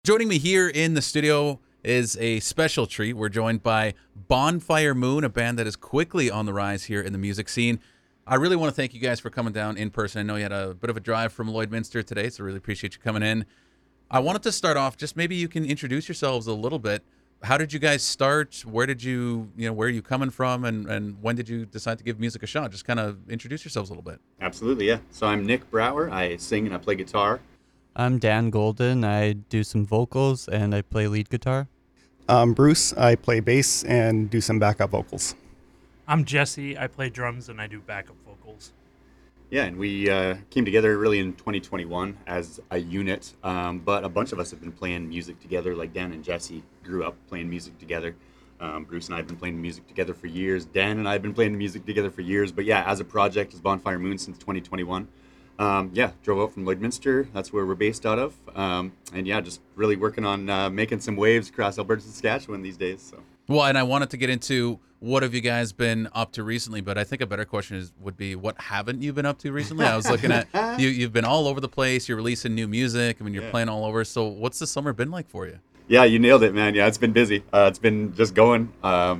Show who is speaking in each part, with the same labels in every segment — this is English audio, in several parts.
Speaker 1: Joining me here in the studio is a special treat. We're joined by Bonfire Moon, a band that is quickly on the rise here in the music scene. I really want to thank you guys for coming down in person. I know you had a bit of a drive from Lloydminster today, so really appreciate you coming in. I wanted to start off, just maybe you can introduce yourselves a little bit. How did you guys start? Where did where are you coming from? And when did you decide to give music a shot? Just kind of introduce yourselves a little bit.
Speaker 2: Absolutely, yeah. So I'm Nick Brower. I sing and I play guitar.
Speaker 3: I'm Dan Golden. I do some vocals and I play lead guitar.
Speaker 4: I'm Bruce. I play bass and do some backup vocals.
Speaker 5: I'm Jesse. I play drums and I do backup vocals.
Speaker 2: Yeah, and we came together really in 2021 as a unit, but a bunch of us have been playing music together. Like Dan and Jesse grew up playing music together. Bruce and I have been playing music together for years. Dan and I have been playing music together for years. But yeah, as a project, as Bonfire Moon since 2021. Drove out from Lloydminster. That's where we're based out of. And yeah, just really working on making some waves across Alberta, Saskatchewan these days. So.
Speaker 1: Well, and I wanted to get into what have you guys been up to recently, but I think a better question would be what haven't you been up to recently? I was looking at you've been all over the place. You're releasing new music. I mean, you're playing all over. So what's the summer been like for you?
Speaker 2: Yeah, you nailed it, man. Yeah, it's been busy. It's been just going.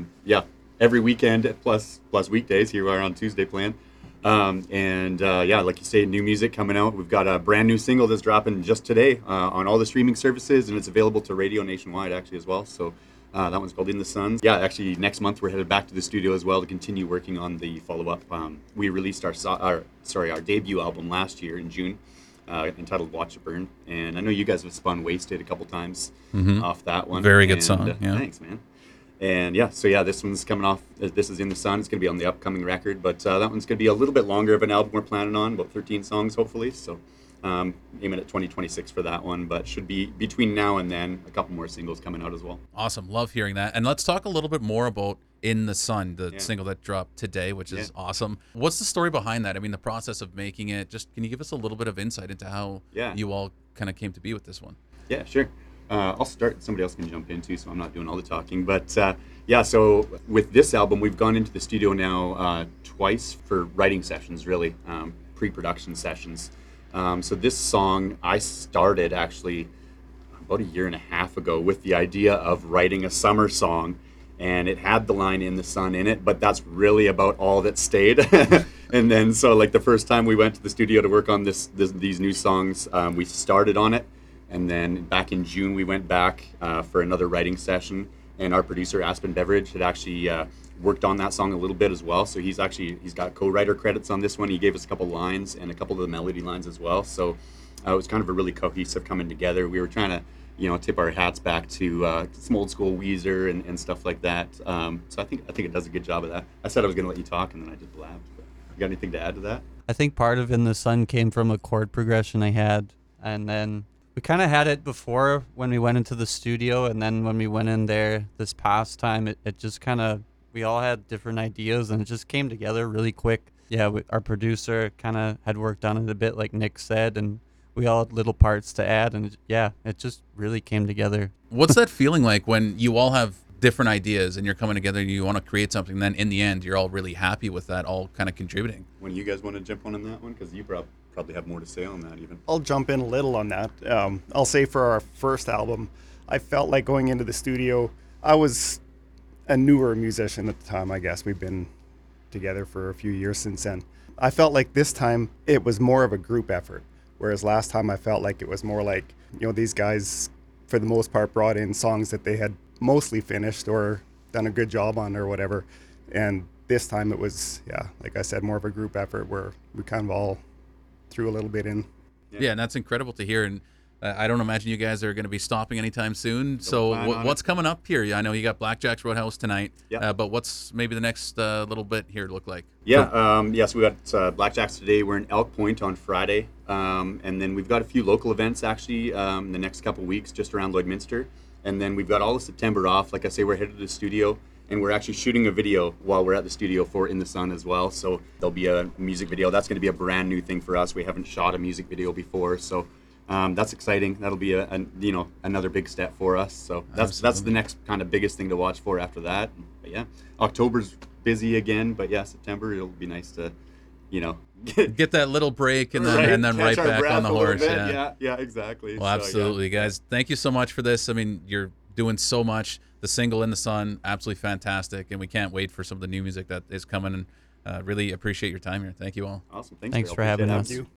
Speaker 2: Every weekend plus weekdays. Here we are on Tuesday playing. Like you say, new music coming out. We've got a brand new single that's dropping just today on all the streaming services, and it's available to radio nationwide actually as well. So that one's called In the Suns. Yeah, actually next month we're headed back to the studio as well to continue working on the follow-up. We released our debut album last year in June, entitled Watch It Burn, and I know you guys have spun Wasted a couple times off that one.
Speaker 1: Very good song. Yeah.
Speaker 2: Thanks, man. And this one's coming off. This is In the Sun. It's going to be on the upcoming record, but that one's going to be a little bit longer of an album we're planning on, about 13 songs hopefully. So aiming at 2026 for that one, but should be between now and then a couple more singles coming out as well.
Speaker 1: Awesome. Love hearing that. And let's talk a little bit more about In the Sun, the single that dropped today, which is awesome. What's the story behind that? I mean, the process of making it, just can you give us a little bit of insight into how you all kind of came to be with this one?
Speaker 2: Yeah, sure. I'll start. Somebody else can jump in too, so I'm not doing all the talking. But so with this album, we've gone into the studio now twice for writing sessions, really, pre-production sessions. So this song I started actually about a year and a half ago with the idea of writing a summer song, and it had the line In the Sun in it, but that's really about all that stayed. And then so like the first time we went to the studio to work on these new songs, we started on it. And then back in June, we went back for another writing session, and our producer Aspen Beveridge had actually worked on that song a little bit as well. So he's got co-writer credits on this one. He gave us a couple lines and a couple of the melody lines as well. So it was kind of a really cohesive coming together. We were trying to tip our hats back to some old school Weezer and stuff like that. So I think it does a good job of that. I said I was going to let you talk, and then I just blabbed. But you got anything to add to that?
Speaker 3: I think part of In the Sun came from a chord progression I had, and then we kind of had it before when we went into the studio, and then when we went in there this past time, it just kind of, we all had different ideas, and it just came together really quick. Yeah, our producer kind of had worked on it a bit, like Nick said, and we all had little parts to add, and it just really came together.
Speaker 1: What's that feeling like when you all have different ideas and you're coming together and you want to create something, then in the end, you're all really happy with that, all kind of contributing?
Speaker 2: When you guys want to jump on that one, because you probably have more to say on that even.
Speaker 4: I'll jump in a little on that. I'll say for our first album, I felt like going into the studio, I was a newer musician at the time, I guess. We've been together for a few years since then. I felt like this time it was more of a group effort, whereas last time I felt like it was more like, these guys, for the most part, brought in songs that they had mostly finished or done a good job on or whatever. And this time it was, like I said, more of a group effort where we kind of all threw a little bit in.
Speaker 1: Yeah, and that's incredible to hear. And I don't imagine you guys are going to be stopping anytime soon. So what's coming up here? I know you got Blackjack's Roadhouse tonight, but what's maybe the next little bit here look like?
Speaker 2: So we got Blackjack's today. We're in Elk Point on Friday. And then we've got a few local events actually in the next couple weeks just around Lloydminster. And then we've got all of September off. Like I say, we're headed to the studio, and we're actually shooting a video while we're at the studio for In the Sun as well. So there'll be a music video. That's going to be a brand new thing for us. We haven't shot a music video before, so that's exciting. That'll be another big step for us. So that's the next kind of biggest thing to watch for after that. But October's busy again, but September it'll be nice to
Speaker 1: get that little break and then right
Speaker 2: Catch our
Speaker 1: back
Speaker 2: breath
Speaker 1: on the
Speaker 2: a little
Speaker 1: horse.
Speaker 2: bit. Yeah, exactly.
Speaker 1: Well,
Speaker 2: So, yeah.
Speaker 1: absolutely, guys. Thank you so much for this. I mean, you're doing so much. The single In the Sun, absolutely fantastic, and we can't wait for some of the new music that is coming. And really appreciate your time here. Thank you all.
Speaker 2: Awesome.
Speaker 3: Thanks
Speaker 2: Daryl.
Speaker 3: for having
Speaker 2: Appreciate
Speaker 3: us.
Speaker 2: it.